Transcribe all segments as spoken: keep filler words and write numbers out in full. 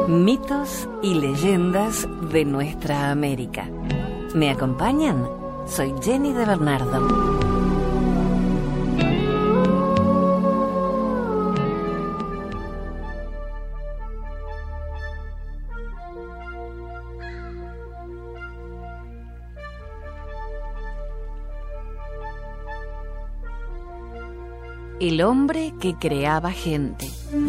Mitos y leyendas de nuestra América. ¿Me acompañan? Soy Jenny de Bernardo. El hombre que creaba gente.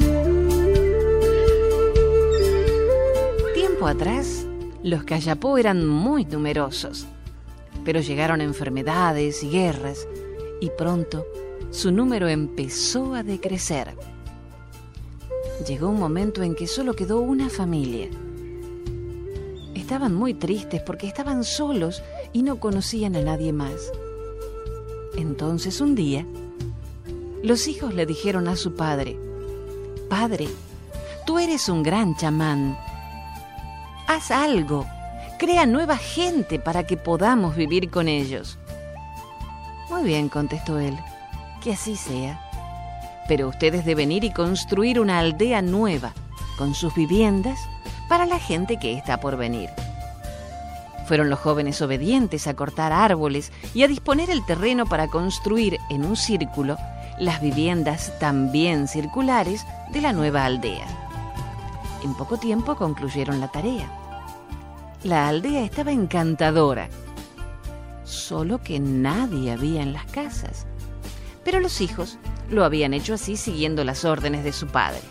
Tiempo atrás, los Kayapó eran muy numerosos, pero llegaron enfermedades y guerras, y pronto su número empezó a decrecer. Llegó un momento en que solo quedó una familia. Estaban muy tristes porque estaban solos y no conocían a nadie más. Entonces un día, los hijos le dijeron a su padre: «Padre, tú eres un gran chamán. Haz algo, crea nueva gente para que podamos vivir con ellos». «Muy bien», contestó él, «que así sea. Pero ustedes deben ir y construir una aldea nueva, con sus viviendas, para la gente que está por venir». Fueron los jóvenes obedientes a cortar árboles y a disponer el terreno para construir en un círculo las viviendas también circulares de la nueva aldea. En poco tiempo concluyeron la tarea. La aldea estaba encantadora, solo que nadie había en las casas. Pero los hijos lo habían hecho así siguiendo las órdenes de su padre.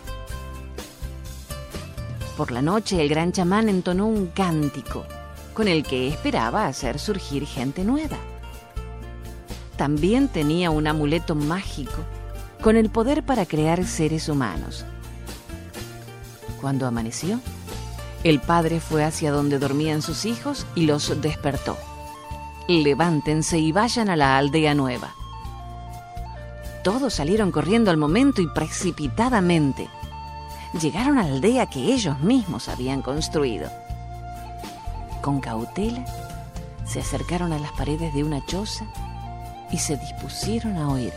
Por la noche el gran chamán entonó un cántico con el que esperaba hacer surgir gente nueva. También tenía un amuleto mágico con el poder para crear seres humanos. Cuando amaneció, el padre fue hacia donde dormían sus hijos y los despertó. «Levántense y vayan a la aldea nueva». Todos salieron corriendo al momento y precipitadamente llegaron a la aldea que ellos mismos habían construido. Con cautela, se acercaron a las paredes de una choza y se dispusieron a oír.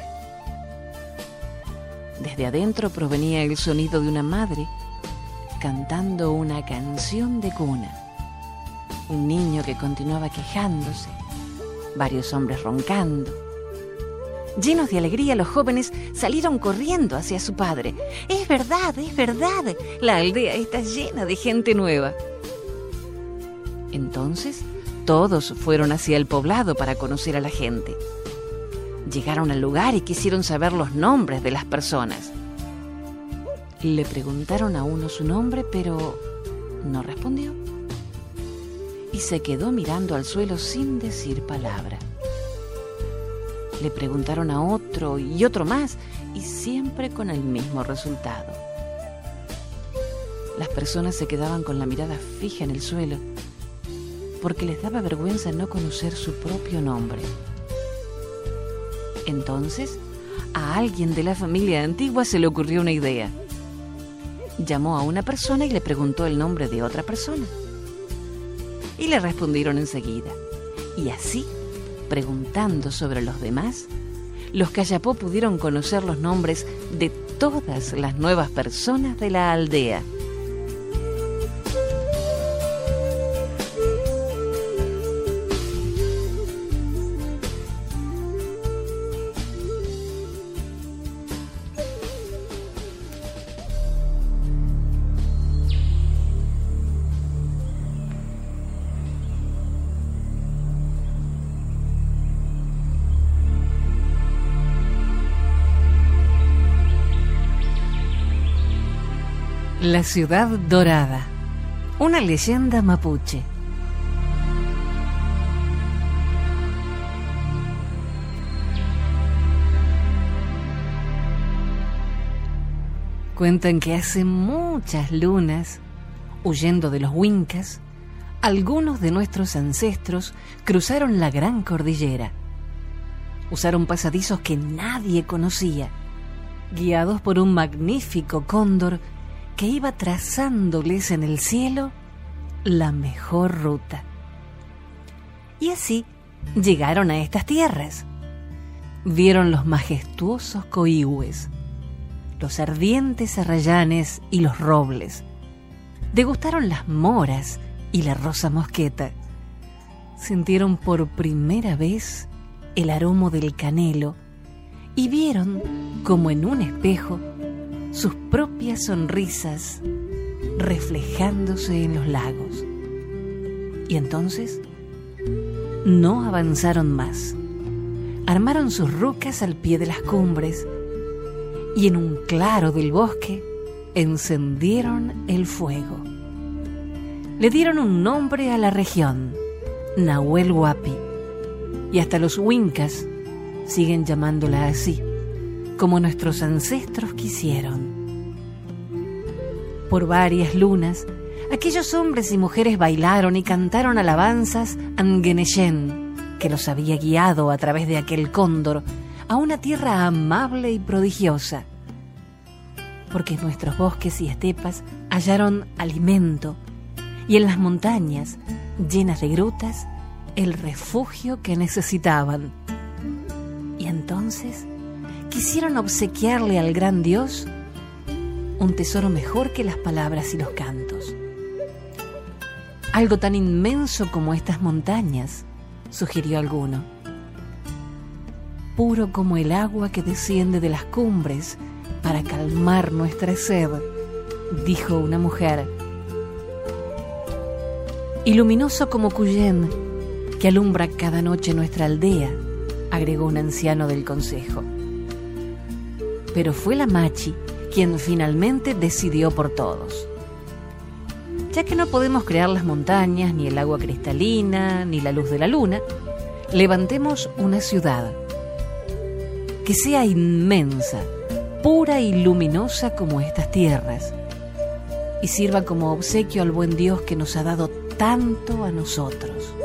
Desde adentro provenía el sonido de una madre cantando una canción de cuna, un niño que continuaba quejándose, varios hombres roncando. Llenos de alegría, los jóvenes salieron corriendo hacia su padre. «Es verdad, es verdad, la aldea está llena de gente nueva». Entonces, todos fueron hacia el poblado para conocer a la gente. Llegaron al lugar y quisieron saber los nombres de las personas. Le preguntaron a uno su nombre, pero no respondió. Y se quedó mirando al suelo sin decir palabra. Le preguntaron a otro y otro más, y siempre con el mismo resultado. Las personas se quedaban con la mirada fija en el suelo, porque les daba vergüenza no conocer su propio nombre. Entonces, a alguien de la familia antigua se le ocurrió una idea. Llamó a una persona y le preguntó el nombre de otra persona. Y le respondieron enseguida. Y así, preguntando sobre los demás, los Kayapó pudieron conocer los nombres de todas las nuevas personas de la aldea. La ciudad dorada, una leyenda mapuche. Cuentan que hace muchas lunas, huyendo de los Wincas, algunos de nuestros ancestros cruzaron la gran cordillera. Usaron pasadizos que nadie conocía, guiados por un magnífico cóndor que iba trazándoles en el cielo la mejor ruta. Y así llegaron a estas tierras. Vieron los majestuosos coihues, los ardientes arrayanes y los robles, degustaron las moras y la rosa mosqueta. Sintieron por primera vez el aroma del canelo y vieron, como en un espejo, sus propias sonrisas reflejándose en los lagos. Y entonces no avanzaron más. Armaron sus rucas al pie de las cumbres y en un claro del bosque encendieron el fuego. Le dieron un nombre a la región, Nahuel Huapi, y hasta los Wincas siguen llamándola así, como nuestros ancestros quisieron. Por varias lunas, aquellos hombres y mujeres bailaron y cantaron alabanzas a Ngeneyen, que los había guiado a través de aquel cóndor a una tierra amable y prodigiosa, porque en nuestros bosques y estepas hallaron alimento y en las montañas, llenas de grutas, el refugio que necesitaban. Y entonces quisieron obsequiarle al gran Dios un tesoro mejor que las palabras y los cantos. Algo tan inmenso como estas montañas, sugirió alguno. Puro como el agua que desciende de las cumbres para calmar nuestra sed, dijo una mujer. Y luminoso como Cuyén, que alumbra cada noche nuestra aldea, agregó un anciano del consejo. Pero fue la Machi quien finalmente decidió por todos. Ya que no podemos crear las montañas, ni el agua cristalina, ni la luz de la luna, levantemos una ciudad que sea inmensa, pura y luminosa como estas tierras, y sirva como obsequio al buen Dios que nos ha dado tanto a nosotros.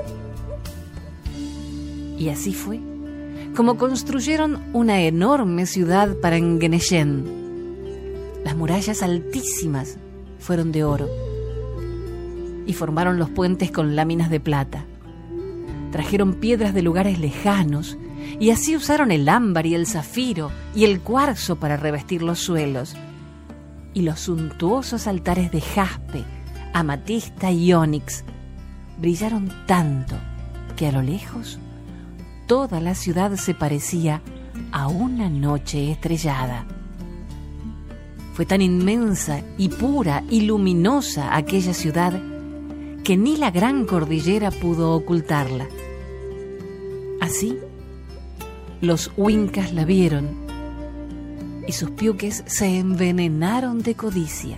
Y así fue como construyeron una enorme ciudad para Ngeneyen. Las murallas altísimas fueron de oro y formaron los puentes con láminas de plata. Trajeron piedras de lugares lejanos y así usaron el ámbar y el zafiro y el cuarzo para revestir los suelos. Y los suntuosos altares de jaspe, amatista y ónix brillaron tanto que a lo lejos toda la ciudad se parecía a una noche estrellada. Fue tan inmensa y pura y luminosa aquella ciudad que ni la gran cordillera pudo ocultarla. Así, los Wincas la vieron y sus piuques se envenenaron de codicia.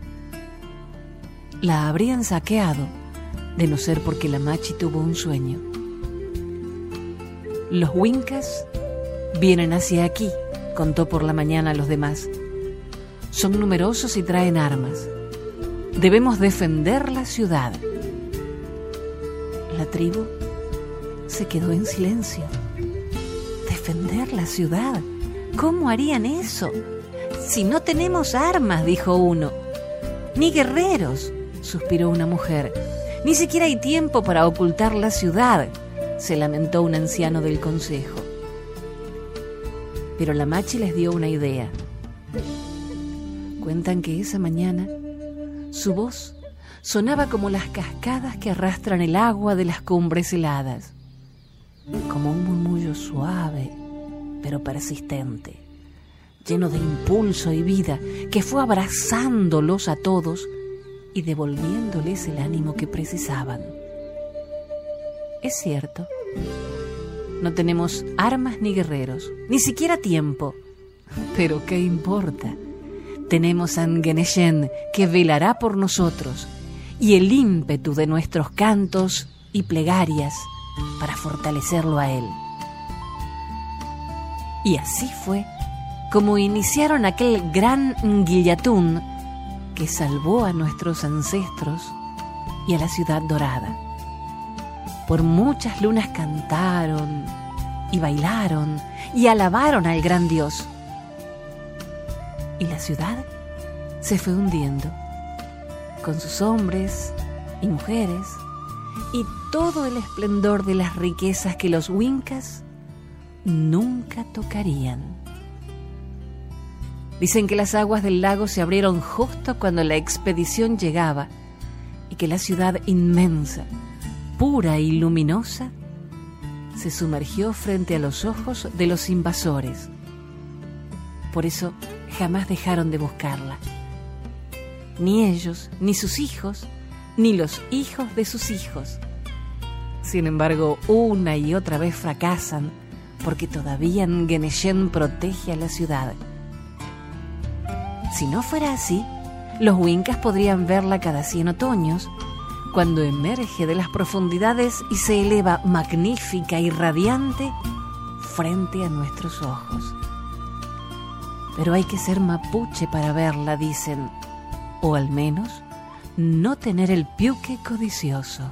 La habrían saqueado de no ser porque la Machi tuvo un sueño. Los Wincas vienen hacia aquí, contó por la mañana a los demás. Son numerosos y traen armas. Debemos defender la ciudad. La tribu se quedó en silencio. ¿Defender la ciudad? ¿Cómo harían eso? Si no tenemos armas, dijo uno. Ni guerreros, suspiró una mujer. Ni siquiera hay tiempo para ocultar la ciudad, se lamentó un anciano del consejo. Pero la Machi les dio una idea. Cuentan que esa mañana su voz sonaba como las cascadas que arrastran el agua de las cumbres heladas, como un murmullo suave pero persistente, lleno de impulso y vida, que fue abrazándolos a todos y devolviéndoles el ánimo que precisaban. Es cierto, no tenemos armas ni guerreros, ni siquiera tiempo, pero ¿qué importa? Tenemos a Ngeneyen que velará por nosotros y el ímpetu de nuestros cantos y plegarias para fortalecerlo a él. Y así fue como iniciaron aquel gran Nguillatún que salvó a nuestros ancestros y a la ciudad dorada. Por muchas lunas cantaron y bailaron y alabaron al gran Dios. Y la ciudad se fue hundiendo, con sus hombres y mujeres y todo el esplendor de las riquezas que los Wincas nunca tocarían. Dicen que las aguas del lago se abrieron justo cuando la expedición llegaba y que la ciudad inmensa, pura y luminosa, se sumergió frente a los ojos de los invasores. Por eso jamás dejaron de buscarla. Ni ellos, ni sus hijos, ni los hijos de sus hijos. Sin embargo, una y otra vez fracasan porque todavía Ngeneshen protege a la ciudad. Si no fuera así, los Wincas podrían verla cada cien otoños, cuando emerge de las profundidades y se eleva magnífica y radiante frente a nuestros ojos. Pero hay que ser mapuche para verla, dicen, o al menos no tener el piuque codicioso.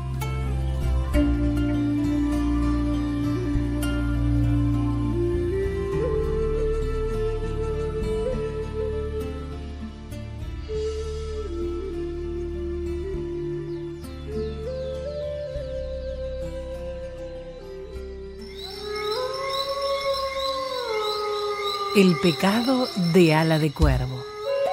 El pecado de Ala de Cuervo.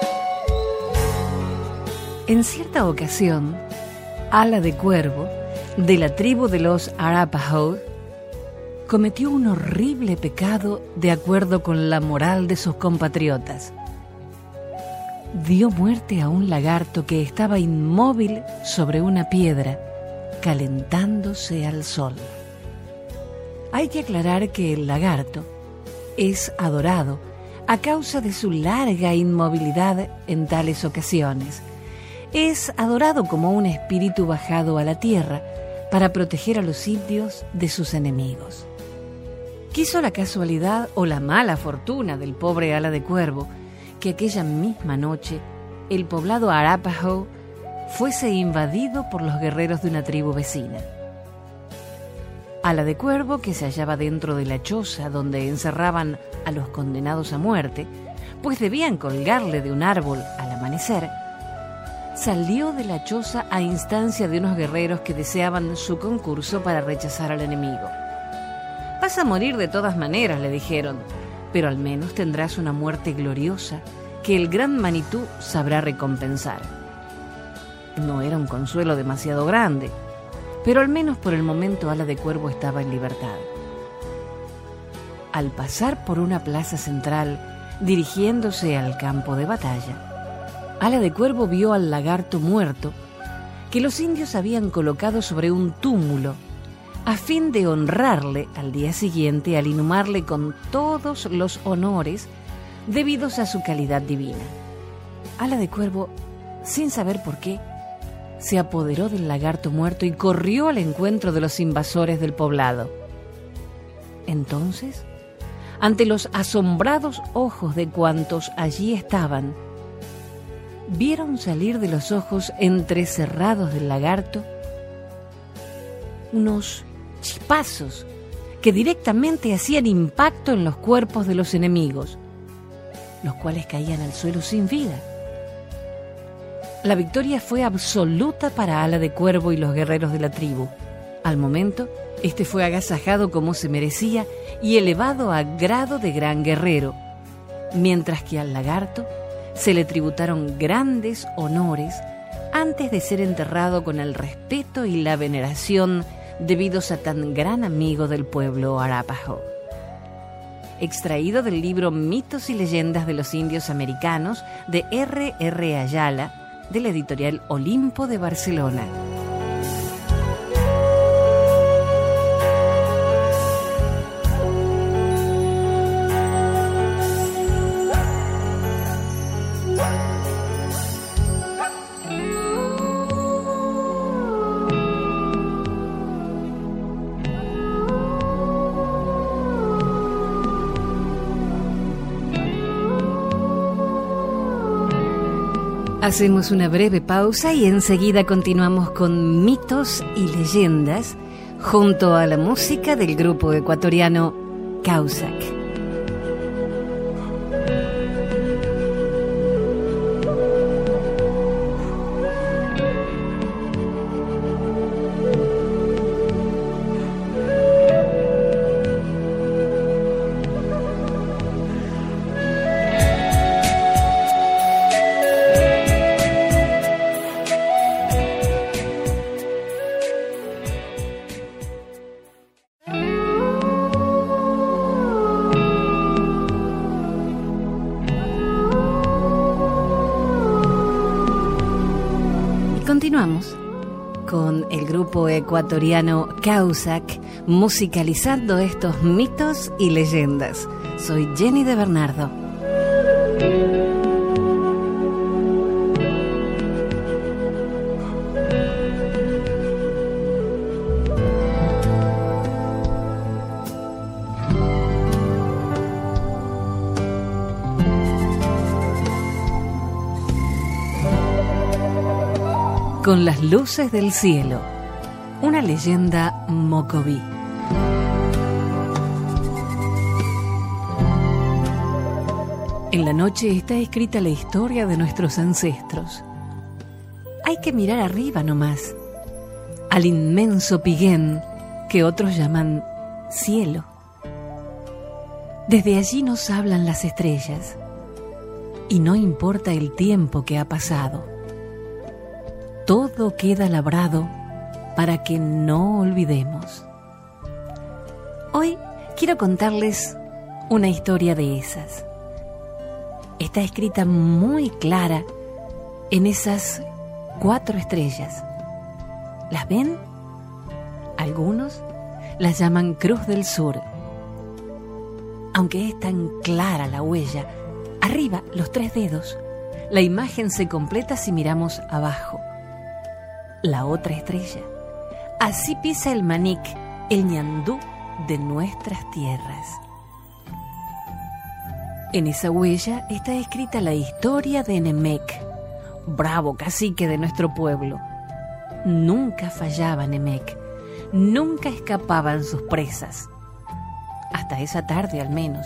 En cierta ocasión, Ala de Cuervo, de la tribu de los Arapaho, cometió un horrible pecado de acuerdo con la moral de sus compatriotas. Dio muerte a un lagarto que estaba inmóvil sobre una piedra, calentándose al sol. Hay que aclarar que el lagarto es adorado a causa de su larga inmovilidad en tales ocasiones. Es adorado como un espíritu bajado a la tierra para proteger a los indios de sus enemigos. Quiso la casualidad o la mala fortuna del pobre Ala de Cuervo que aquella misma noche el poblado Arapaho fuese invadido por los guerreros de una tribu vecina. Ala de Cuervo, que se hallaba dentro de la choza donde encerraban a los condenados a muerte, pues debían colgarle de un árbol al amanecer, salió de la choza a instancia de unos guerreros que deseaban su concurso para rechazar al enemigo. «Vas a morir de todas maneras», le dijeron, «pero al menos tendrás una muerte gloriosa que el gran Manitú sabrá recompensar». No era un consuelo demasiado grande, pero al menos por el momento Ala de Cuervo estaba en libertad. Al pasar por una plaza central, dirigiéndose al campo de batalla, Ala de Cuervo vio al lagarto muerto que los indios habían colocado sobre un túmulo a fin de honrarle al día siguiente al inhumarle con todos los honores debidos a su calidad divina. Ala de Cuervo, sin saber por qué, se apoderó del lagarto muerto y corrió al encuentro de los invasores del poblado. Entonces, ante los asombrados ojos de cuantos allí estaban, vieron salir de los ojos entrecerrados del lagarto unos chispazos que directamente hacían impacto en los cuerpos de los enemigos, los cuales caían al suelo sin vida. La victoria fue absoluta para Ala de Cuervo y los guerreros de la tribu. Al momento, este fue agasajado como se merecía y elevado a grado de gran guerrero, mientras que al lagarto se le tributaron grandes honores antes de ser enterrado con el respeto y la veneración debidos a tan gran amigo del pueblo Arapaho. Extraído del libro Mitos y Leyendas de los Indios Americanos de R R Ayala, de la editorial Olimpo de Barcelona. Hacemos una breve pausa y enseguida continuamos con mitos y leyendas junto a la música del grupo ecuatoriano Causac. Continuamos con el grupo ecuatoriano Causac, musicalizando estos mitos y leyendas. Soy Jenny de Bernardo. Con las luces del cielo, una leyenda mocoví. En la noche está escrita la historia de nuestros ancestros. Hay que mirar arriba nomás, al inmenso Piguén que otros llaman cielo. Desde allí nos hablan las estrellas, y no importa el tiempo que ha pasado. Todo queda labrado para que no olvidemos. Hoy quiero contarles una historia de esas. Está escrita muy clara en esas cuatro estrellas. ¿Las ven? Algunos las llaman Cruz del Sur. Aunque es tan clara la huella, arriba los tres dedos, la imagen se completa si miramos abajo. La otra estrella. Así pisa el Manic, el ñandú de nuestras tierras. En esa huella está escrita la historia de Nemec, bravo cacique de nuestro pueblo. Nunca fallaba Nemec, nunca escapaban sus presas, hasta esa tarde al menos.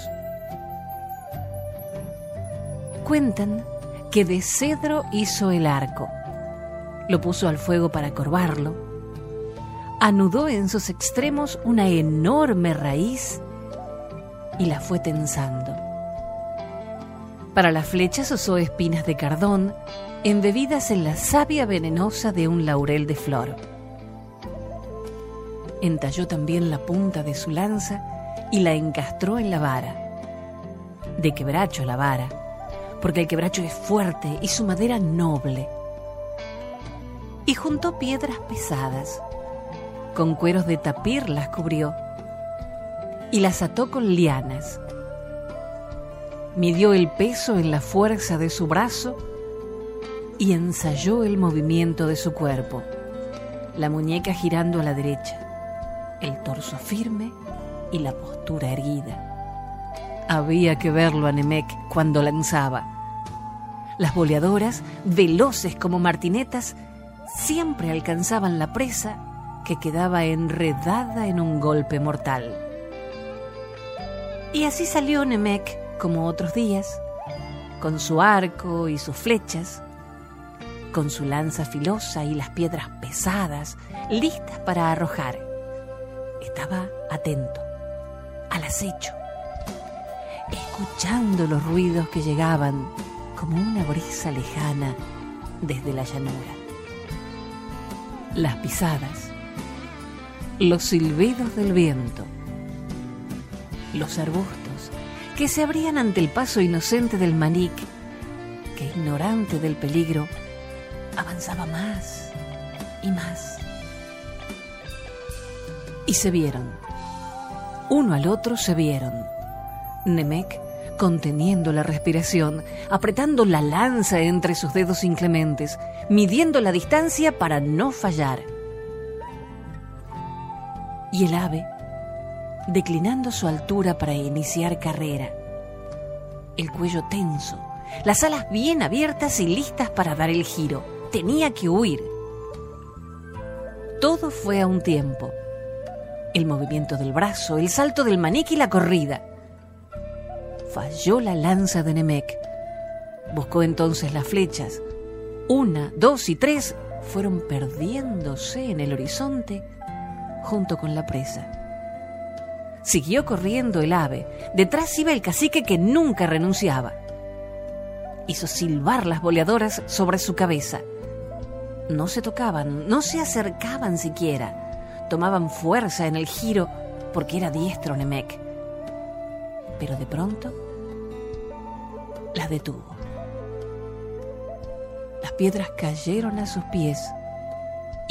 Cuentan que de cedro hizo el arco, lo puso al fuego para corvarlo, anudó en sus extremos una enorme raíz y la fue tensando. Para las flechas usó espinas de cardón embebidas en la savia venenosa de un laurel de flor. Entalló también la punta de su lanza y la encastró en la vara. De quebracho la vara, porque el quebracho es fuerte y su madera noble. Y juntó piedras pesadas, con cueros de tapir las cubrió, y las ató con lianas. Midió el peso en la fuerza de su brazo y ensayó el movimiento de su cuerpo, la muñeca girando a la derecha, el torso firme y la postura erguida. Había que verlo a Nemec cuando lanzaba. Las boleadoras, veloces como martinetas, siempre alcanzaban la presa que quedaba enredada en un golpe mortal. Y así salió Nemec como otros días, con su arco y sus flechas, con su lanza filosa y las piedras pesadas, listas para arrojar. Estaba atento, al acecho, escuchando los ruidos que llegaban como una brisa lejana desde la llanura. Las pisadas, los silbidos del viento, los arbustos que se abrían ante el paso inocente del Manic, que ignorante del peligro avanzaba más y más. Y se vieron, uno al otro se vieron. Nemec conteniendo la respiración, apretando la lanza entre sus dedos inclementes, midiendo la distancia para no fallar. Y el ave, declinando su altura para iniciar carrera, el cuello tenso, las alas bien abiertas y listas para dar el giro. Tenía que huir. Todo fue a un tiempo. El movimiento del brazo, el salto del Manic y la corrida. Falló la lanza de Nemec. Buscó entonces las flechas. Una, dos y tres fueron perdiéndose en el horizonte junto con la presa. Siguió corriendo el ave. Detrás iba el cacique que nunca renunciaba. Hizo silbar las boleadoras sobre su cabeza. No se tocaban, no se acercaban siquiera. Tomaban fuerza en el giro porque era diestro Nemec. Pero de pronto las detuvo. Las piedras cayeron a sus pies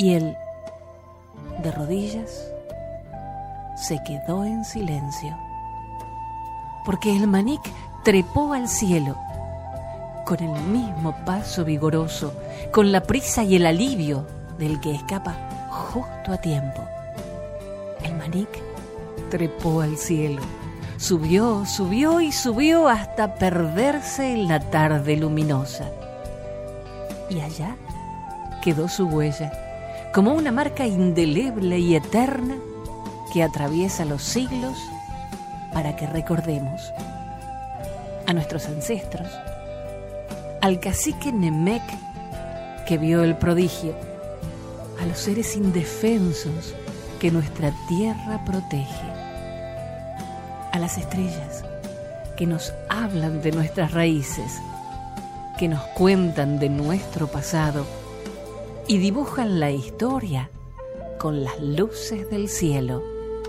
Y él, de rodillas, se quedó en silencio, porque el manik trepó al cielo con el mismo paso vigoroso, con la prisa y el alivio del que escapa justo a tiempo. El manik trepó al cielo, subió, subió y subió hasta perderse en la tarde luminosa. Y allá quedó su huella, como una marca indeleble y eterna que atraviesa los siglos para que recordemos a nuestros ancestros, al cacique Nemec que vio el prodigio, a los seres indefensos que nuestra tierra protege, a las estrellas que nos hablan de nuestras raíces, que nos cuentan de nuestro pasado y dibujan la historia con las luces del cielo.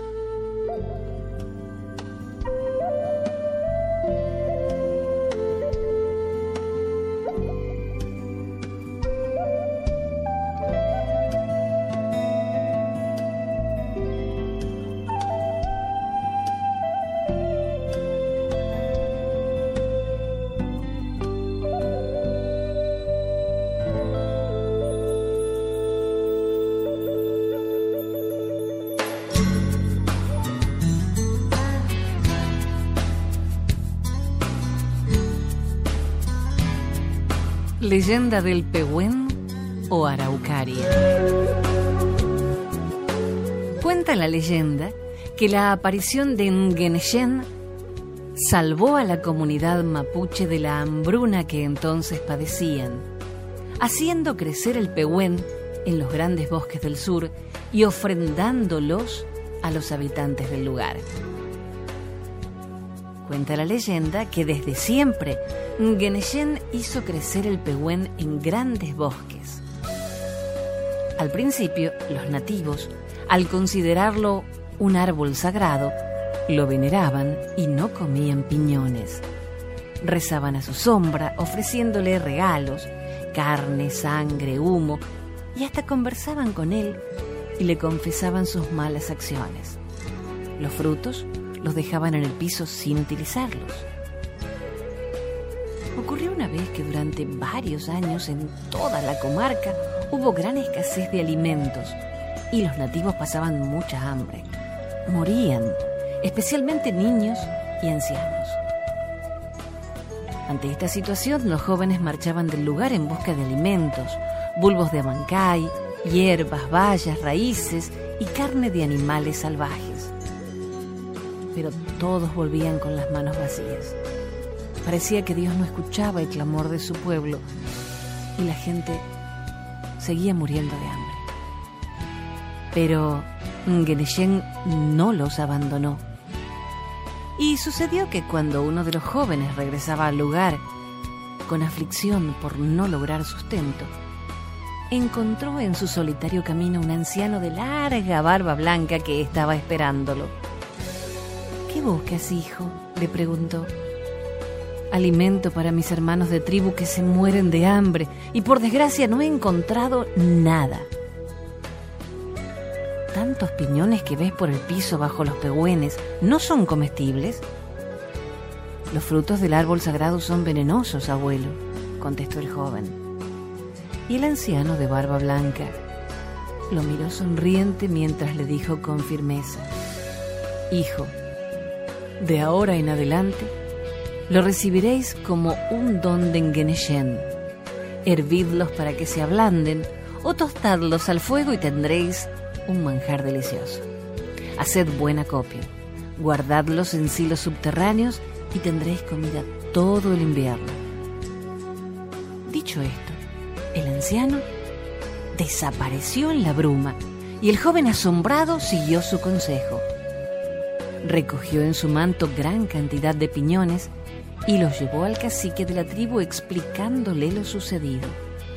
Leyenda del Pehuen o Araucaria. Cuenta la leyenda que la aparición de Nguenechen salvó a la comunidad mapuche de la hambruna que entonces padecían, haciendo crecer el Pehuen en los grandes bosques del sur y ofrendándolos a los habitantes del lugar. Cuenta la leyenda que desde siempre Nguenechen hizo crecer el Pehuen en grandes bosques. Al principio, los nativos, al considerarlo un árbol sagrado, lo veneraban y no comían piñones. Rezaban a su sombra, ofreciéndole regalos, carne, sangre, humo, y hasta conversaban con él y le confesaban sus malas acciones. Los frutos los dejaban en el piso sin utilizarlos. Ocurrió una vez que durante varios años en toda la comarca hubo gran escasez de alimentos y los nativos pasaban mucha hambre. Morían, especialmente niños y ancianos. Ante esta situación, los jóvenes marchaban del lugar en busca de alimentos, bulbos de amancay, hierbas, bayas, raíces y carne de animales salvajes. Pero todos volvían con las manos vacías. Parecía que Dios no escuchaba el clamor de su pueblo y la gente seguía muriendo de hambre. Pero Nguenechen no los abandonó. Y sucedió que cuando uno de los jóvenes regresaba al lugar con aflicción por no lograr sustento, encontró en su solitario camino un anciano de larga barba blanca que estaba esperándolo. ¿Qué buscas, hijo?, le preguntó. Alimento para mis hermanos de tribu que se mueren de hambre y por desgracia no he encontrado nada. ¿Tantos piñones que ves por el piso bajo los pehuenes no son comestibles? Los frutos del árbol sagrado son venenosos, abuelo, contestó el joven. Y el anciano de barba blanca lo miró sonriente mientras le dijo con firmeza: Hijo, de ahora en adelante lo recibiréis como un don de Nguenechen. Hervidlos para que se ablanden o tostadlos al fuego y tendréis un manjar delicioso. Haced buen acopio, guardadlos en silos subterráneos y tendréis comida todo el invierno. Dicho esto, el anciano desapareció en la bruma y el joven asombrado siguió su consejo. Recogió en su manto gran cantidad de piñones y los llevó al cacique de la tribu explicándole lo sucedido.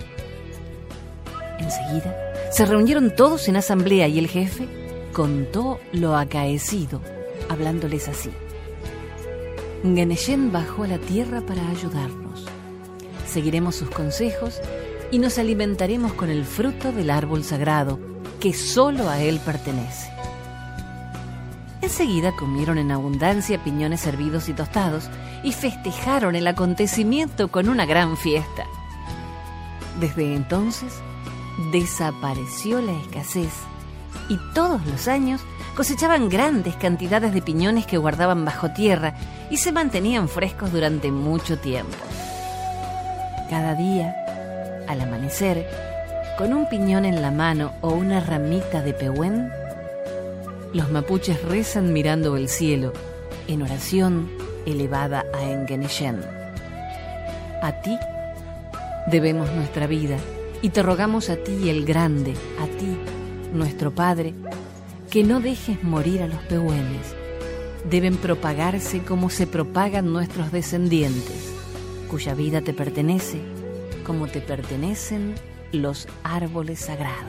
Enseguida se reunieron todos en asamblea y el jefe contó lo acaecido, hablándoles así: Nguenechen bajó a la tierra para ayudarnos. Seguiremos sus consejos y nos alimentaremos con el fruto del árbol sagrado, que solo a él pertenece. Enseguida comieron en abundancia piñones hervidos y tostados y festejaron el acontecimiento con una gran fiesta. Desde entonces desapareció la escasez y todos los años cosechaban grandes cantidades de piñones que guardaban bajo tierra y se mantenían frescos durante mucho tiempo. Cada día, al amanecer, con un piñón en la mano o una ramita de pehuen, los mapuches rezan mirando el cielo, en oración elevada a Engeneshen. A ti debemos nuestra vida y te rogamos a ti, el grande, a ti, nuestro Padre, que no dejes morir a los pehuenes. Deben propagarse como se propagan nuestros descendientes, cuya vida te pertenece, como te pertenecen los árboles sagrados.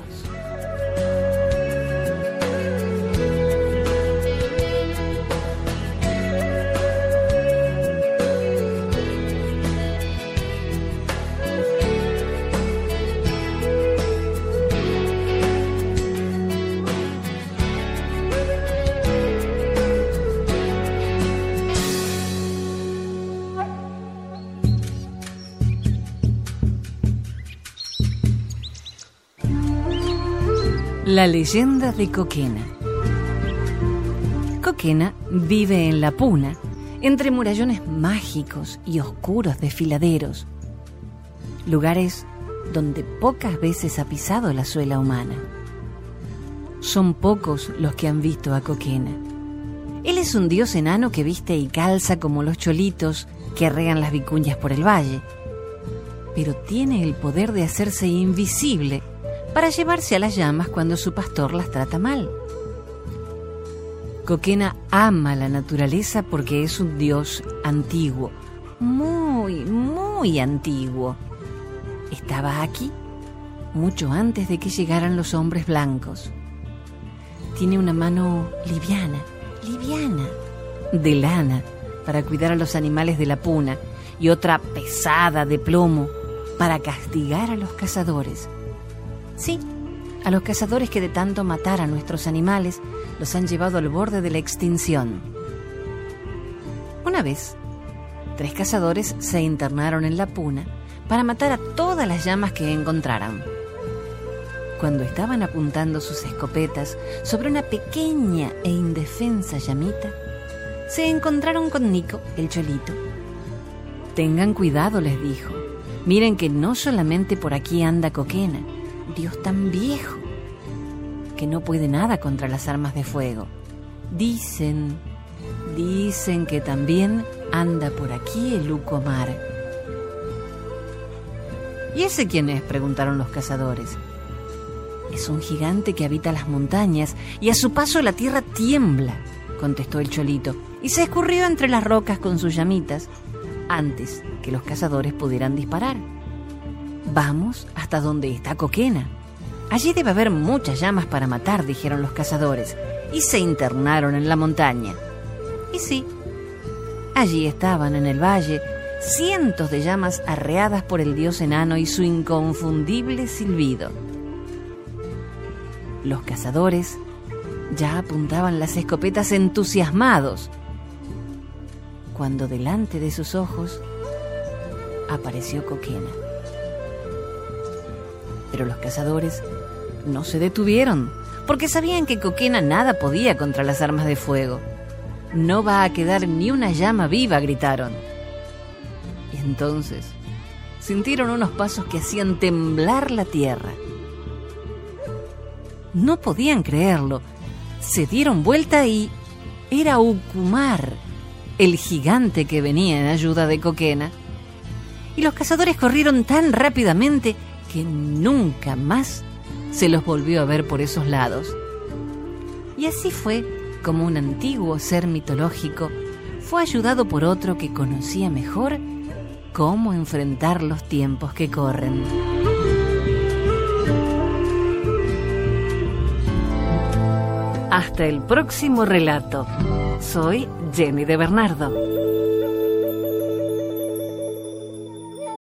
La leyenda de Coquena. Coquena vive en la puna, entre murallones mágicos y oscuros desfiladeros, lugares donde pocas veces ha pisado la suela humana. Son pocos los que han visto a Coquena. Él es un dios enano que viste y calza como los cholitos que regan las vicuñas por el valle, pero tiene el poder de hacerse invisible para llevarse a las llamas cuando su pastor las trata mal. Coquena ama la naturaleza porque es un dios antiguo, muy, muy antiguo. Estaba aquí mucho antes de que llegaran los hombres blancos. Tiene una mano liviana, liviana, de lana para cuidar a los animales de la puna y otra pesada de plomo para castigar a los cazadores. Sí, a los cazadores que de tanto matar a nuestros animales los han llevado al borde de la extinción. Una vez, tres cazadores se internaron en la puna para matar a todas las llamas que encontraran. Cuando estaban apuntando sus escopetas sobre una pequeña e indefensa llamita, se encontraron con Nico, el cholito. Tengan cuidado, les dijo. Miren que no solamente por aquí anda Coquena, Dios tan viejo que no puede nada contra las armas de fuego. Dicen, dicen que también anda por aquí el Ucomar. ¿Y ese quién es?, preguntaron los cazadores. Es un gigante que habita las montañas y a su paso la tierra tiembla, contestó el cholito, y se escurrió entre las rocas con sus llamitas antes que los cazadores pudieran disparar. Vamos hasta donde está Coquena. Allí debe haber muchas llamas para matar, dijeron los cazadores, y se internaron en la montaña. Y sí, allí estaban en el valle cientos de llamas arreadas por el dios enano y su inconfundible silbido. Los cazadores ya apuntaban las escopetas entusiasmados, cuando delante de sus ojos apareció Coquena. Pero los cazadores no se detuvieron, porque sabían que Coquena nada podía contra las armas de fuego. No va a quedar ni una llama viva, gritaron. Y entonces sintieron unos pasos que hacían temblar la tierra. No podían creerlo. Se dieron vuelta y era Ucumar, el gigante que venía en ayuda de Coquena. Y los cazadores corrieron tan rápidamente que nunca más se los volvió a ver por esos lados. Y así fue como un antiguo ser mitológico fue ayudado por otro que conocía mejor cómo enfrentar los tiempos que corren. Hasta el próximo relato. Soy Jenny de Bernardo.